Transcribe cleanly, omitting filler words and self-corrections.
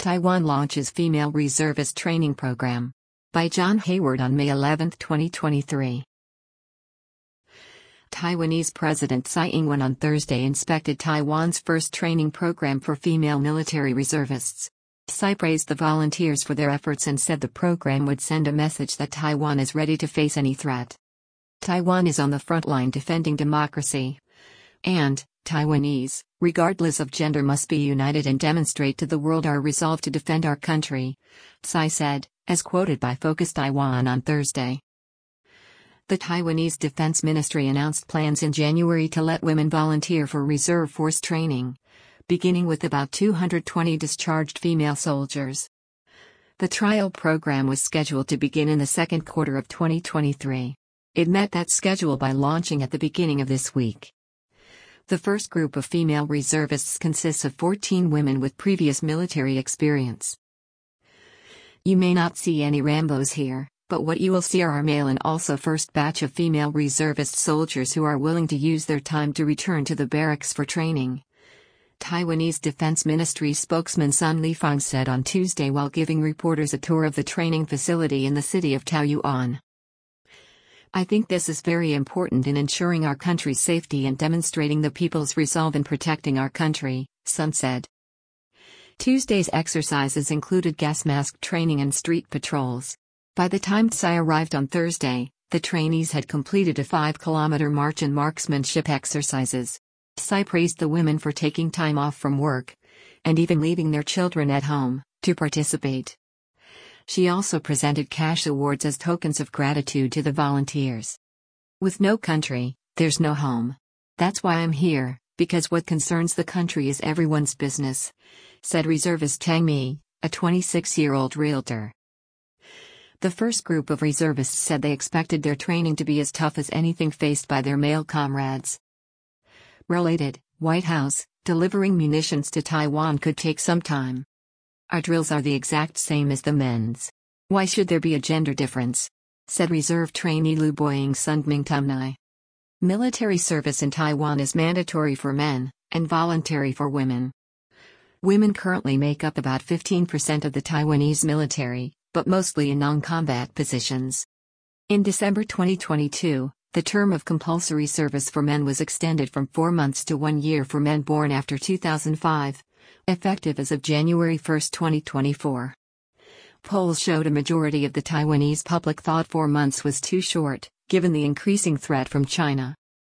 Taiwan launches female reservist training program. By John Hayward on May 11, 2023. Taiwanese President Tsai Ing-wen on Thursday inspected Taiwan's first training program for female military reservists. Tsai praised the volunteers for their efforts and said the program would send a message that Taiwan is ready to face any threat. Taiwan is on the front line defending democracy. And, Taiwanese, regardless of gender, must be united and demonstrate to the world our resolve to defend our country, Tsai said, as quoted by Focus Taiwan on Thursday. The Taiwanese Defense Ministry announced plans in January to let women volunteer for reserve force training, beginning with about 220 discharged female soldiers. The trial program was scheduled to begin in the second quarter of 2023. It met that schedule by launching at the beginning of this week. The first group of female reservists consists of 14 women with previous military experience. You may not see any Rambos here, but what you will see are our male and also first batch of female reservist soldiers who are willing to use their time to return to the barracks for training. Taiwanese Defense Ministry spokesman Sun Lifang said on Tuesday while giving reporters a tour of the training facility in the city of Taoyuan. I think this is very important in ensuring our country's safety and demonstrating the people's resolve in protecting our country, Sun said. Tuesday's exercises included gas mask training and street patrols. By the time Tsai arrived on Thursday, the trainees had completed a 5-kilometer march and marksmanship exercises. Tsai praised the women for taking time off from work, and even leaving their children at home, to participate. She also presented cash awards as tokens of gratitude to the volunteers. With no country, there's no home. That's why I'm here, because what concerns the country is everyone's business, said reservist Tang Mi, a 26-year-old realtor. The first group of reservists said they expected their training to be as tough as anything faced by their male comrades. Related, White House, delivering munitions to Taiwan could take some time. Our drills are the exact same as the men's. Why should there be a gender difference? Said Reserve trainee Lu Boying Sundming Tumnai. Military service in Taiwan is mandatory for men, and voluntary for women. Women currently make up about 15% of the Taiwanese military, but mostly in non-combat positions. In December 2022, the term of compulsory service for men was extended from 4 months to 1 year for men born after 2005. Effective as of January 1, 2024. Polls showed a majority of the Taiwanese public thought 4 months was too short, given the increasing threat from China.